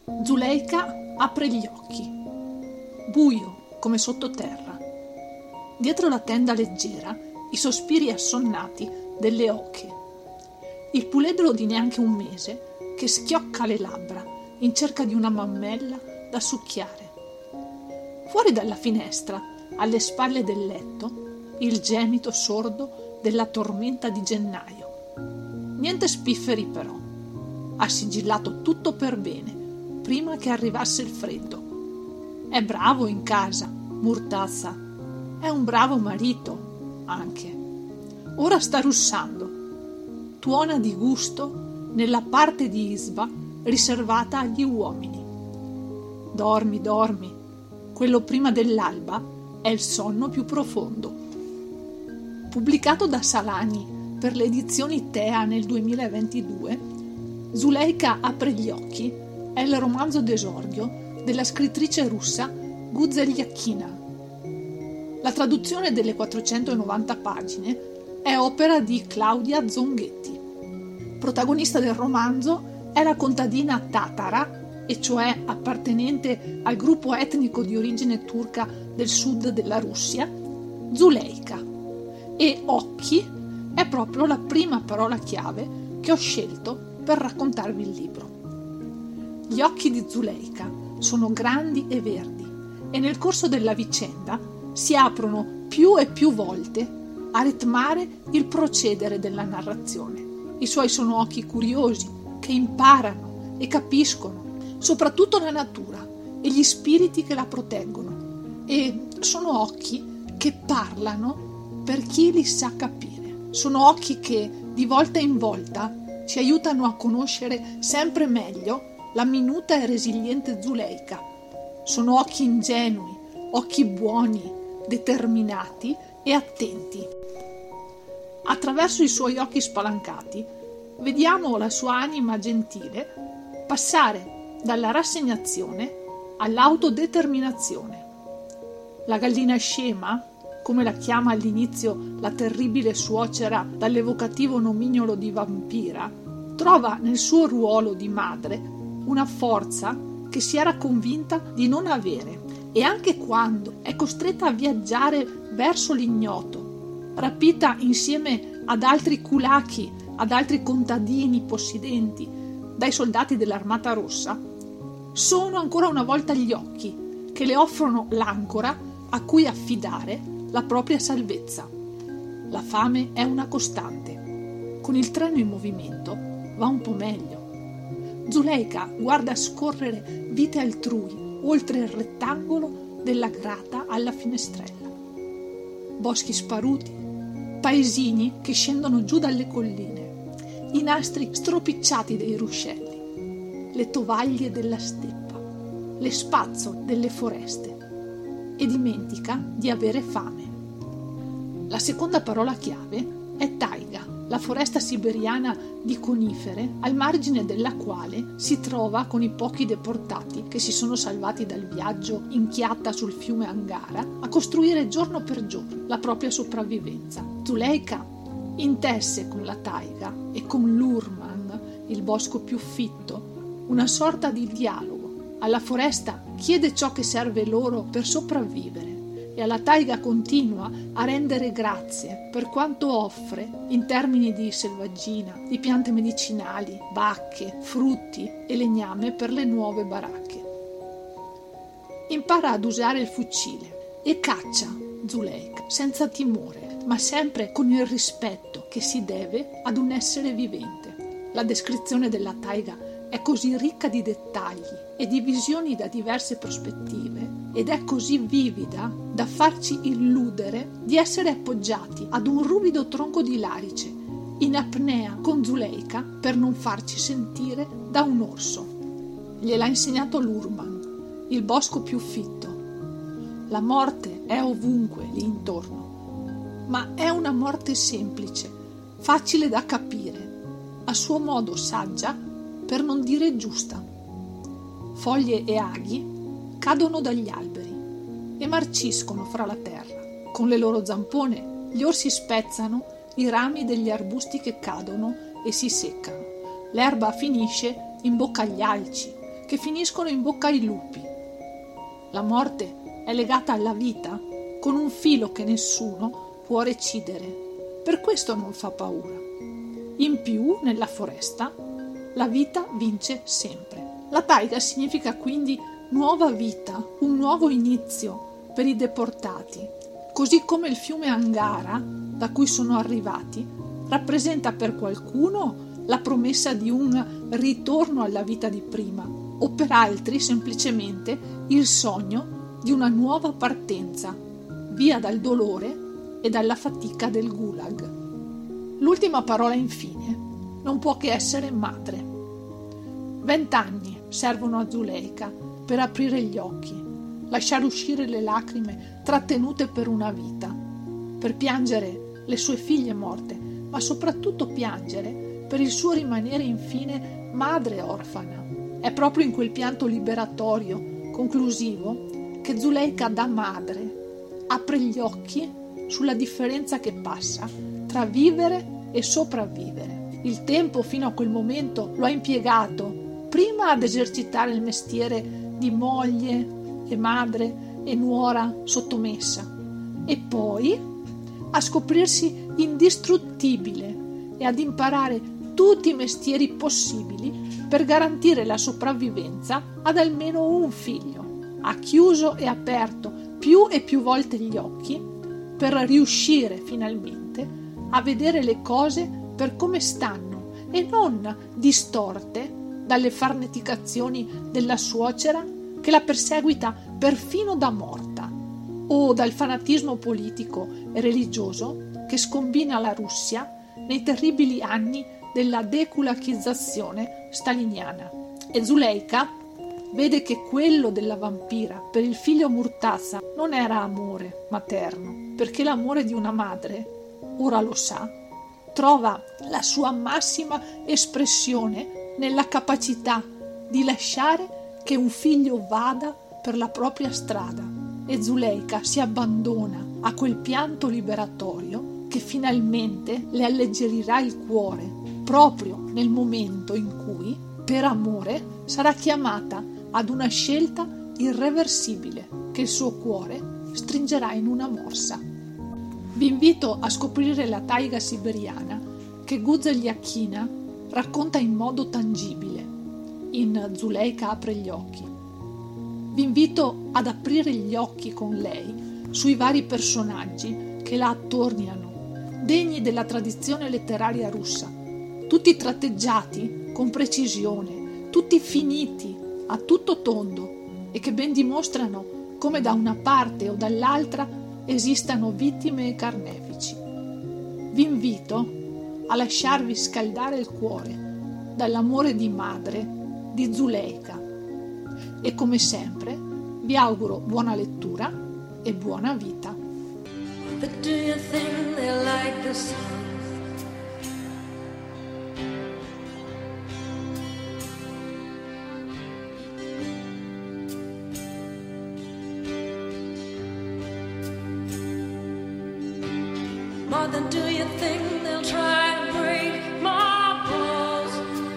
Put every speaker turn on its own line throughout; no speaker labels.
Zuleika apre gli occhi. Buio come sottoterra. Dietro la tenda leggera i sospiri assonnati delle oche. Il puledro di neanche un mese che schiocca le labbra in cerca di una mammella da succhiare. Fuori dalla finestra, alle spalle del letto, il gemito sordo della tormenta di gennaio. Niente spifferi però. Ha sigillato tutto per bene, prima che arrivasse il freddo. È bravo in casa, Murtaza. È un bravo marito, anche. Ora sta russando. Tuona di gusto nella parte di Isba riservata agli uomini. Dormi, dormi. Quello prima dell'alba è il sonno più profondo. Pubblicato da Salani per le edizioni Tea nel 2022, Zuleika apre gli occhi è il romanzo d'esordio della scrittrice russa Guzeljakina. La traduzione delle 490 pagine è opera di Claudia Zonghetti. Protagonista del romanzo è la contadina tatara, e cioè appartenente al gruppo etnico di origine turca del sud della Russia, Zuleika. E occhi è proprio la prima parola chiave che ho scelto per raccontarvi il libro. Gli occhi di Zuleika sono grandi e verdi e nel corso della vicenda si aprono più e più volte a ritmare il procedere della narrazione. I suoi sono occhi curiosi che imparano e capiscono soprattutto la natura e gli spiriti che la proteggono, e sono occhi che parlano per chi li sa capire. Sono occhi che di volta in volta ci aiutano a conoscere sempre meglio la minuta e resiliente Zuleika. Sono occhi ingenui, occhi buoni, determinati e attenti. Attraverso i suoi occhi spalancati vediamo la sua anima gentile passare dalla rassegnazione all'autodeterminazione. La gallina scema, come la chiama all'inizio la terribile suocera dall'evocativo nomignolo di vampira, trova nel suo ruolo di madre una forza che si era convinta di non avere, e anche quando è costretta a viaggiare verso l'ignoto, rapita insieme ad altri kulaki, ad altri contadini possidenti dai soldati dell'Armata Rossa, sono ancora una volta gli occhi che le offrono l'ancora a cui affidare la propria salvezza. La fame è una costante. Con il treno in movimento va un po' meglio. Zuleika guarda scorrere vite altrui oltre il rettangolo della grata alla finestrella. Boschi sparuti, paesini che scendono giù dalle colline, i nastri stropicciati dei ruscelli, le tovaglie della steppa, le spazzole delle foreste, e dimentica di avere fame. La seconda parola chiave è taiga, la foresta siberiana di conifere al margine della quale si trova con i pochi deportati che si sono salvati dal viaggio in chiatta sul fiume Angara a costruire giorno per giorno la propria sopravvivenza. Zuleika intesse con la taiga e con l'Urman, il bosco più fitto, una sorta di dialogo. Alla foresta chiede ciò che serve loro per sopravvivere e alla taiga continua a rendere grazie per quanto offre in termini di selvaggina, di piante medicinali, bacche, frutti e legname per le nuove baracche. Impara ad usare il fucile e caccia Zuleika senza timore, ma sempre con il rispetto che si deve ad un essere vivente. La descrizione della taiga è così ricca di dettagli e di visioni da diverse prospettive ed è così vivida da farci illudere di essere appoggiati ad un ruvido tronco di larice in apnea con Zuleika per non farci sentire da un orso. Gliel'ha insegnato l'Urman, il bosco più fitto. La morte è ovunque lì intorno, ma è una morte semplice, facile da capire, a suo modo saggia per non dire giusta. Foglie e aghi cadono dagli alberi e marciscono fra la terra. Con le loro zampone gli orsi spezzano i rami degli arbusti che cadono e si seccano. L'erba finisce in bocca agli alci, che finiscono in bocca ai lupi. La morte è legata alla vita con un filo che nessuno può recidere. Per questo non fa paura. In più, nella foresta, la vita vince sempre. La taiga significa quindi nuova vita, un nuovo inizio per i deportati, così come il fiume Angara, da cui sono arrivati, rappresenta per qualcuno la promessa di un ritorno alla vita di prima, o per altri semplicemente il sogno di una nuova partenza, via dal dolore e dalla fatica del gulag. L'ultima parola, infine, non può che essere madre. 20 anni servono a Zuleika per aprire gli occhi, lasciare uscire le lacrime trattenute per una vita, per piangere le sue figlie morte, ma soprattutto piangere per il suo rimanere infine madre orfana. È proprio in quel pianto liberatorio, conclusivo, che Zuleika da madre apre gli occhi sulla differenza che passa tra vivere e sopravvivere. Il tempo fino a quel momento lo ha impiegato prima ad esercitare il mestiere di moglie e madre e nuora sottomessa e poi a scoprirsi indistruttibile e ad imparare tutti i mestieri possibili per garantire la sopravvivenza ad almeno un figlio. Ha chiuso e aperto più e più volte gli occhi per riuscire finalmente a vedere le cose per come stanno e non distorte dalle farneticazioni della suocera che la perseguita perfino da morta o dal fanatismo politico e religioso che scombina la Russia nei terribili anni della dekulakizzazione staliniana. E Zuleika vede che quello della vampira per il figlio Murtaza non era amore materno, perché l'amore di una madre, ora lo sa, trova la sua massima espressione nella capacità di lasciare che un figlio vada per la propria strada, e Zuleika si abbandona a quel pianto liberatorio che finalmente le alleggerirà il cuore proprio nel momento in cui, per amore, sarà chiamata ad una scelta irreversibile che il suo cuore stringerà in una morsa. Vi invito a scoprire la taiga siberiana che Guzeljakina racconta in modo tangibile in Zuleika apre gli occhi. Vi invito ad aprire gli occhi con lei sui vari personaggi che la attorniano, degni della tradizione letteraria russa, tutti tratteggiati con precisione, tutti finiti a tutto tondo e che ben dimostrano come da una parte o dall'altra esistano vittime e carnefici. Vi invito a lasciarvi scaldare il cuore dall'amore di madre di Zuleika e come sempre vi auguro buona lettura e buona vita.
But do you think they like the song? More than do you think they'll try and break my balls?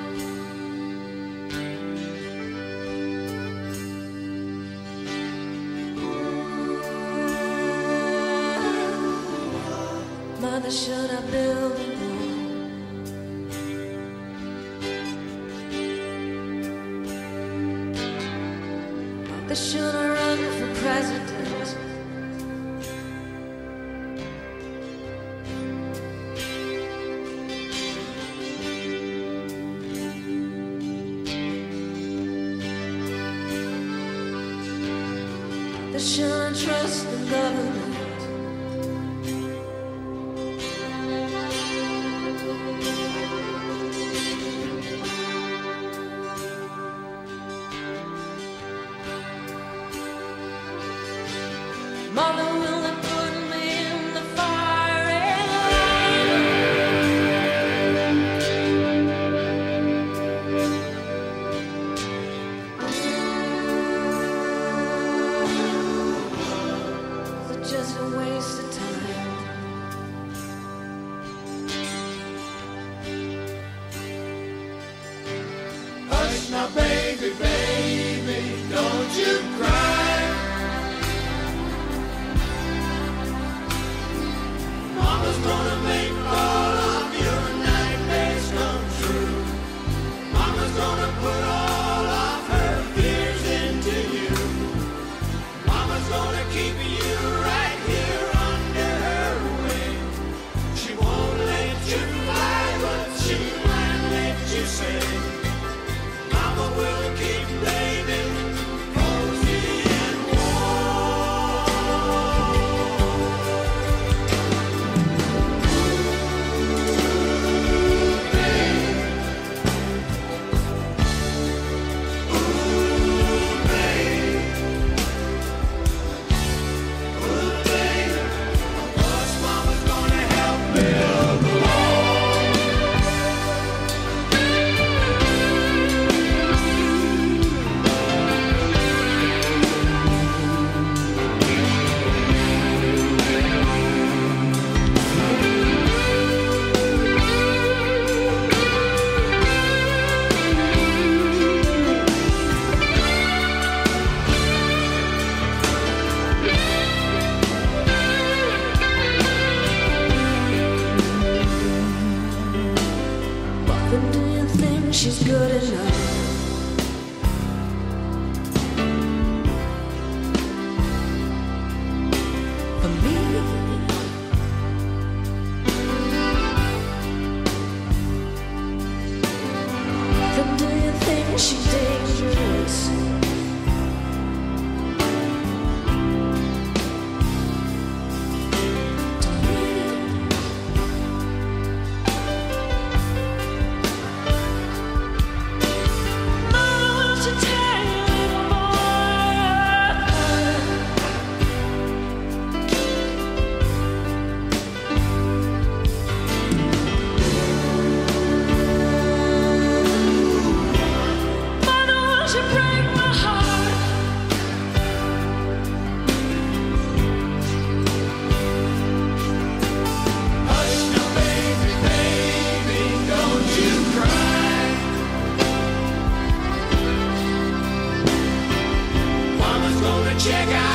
Mother, should I build a wall? Mother, should I run for president? Should I trust the government? Mother, will they put me in the firing line? Just 'cause you break my heart. Hush now, baby, baby, don't you cry. Mama's gonna check out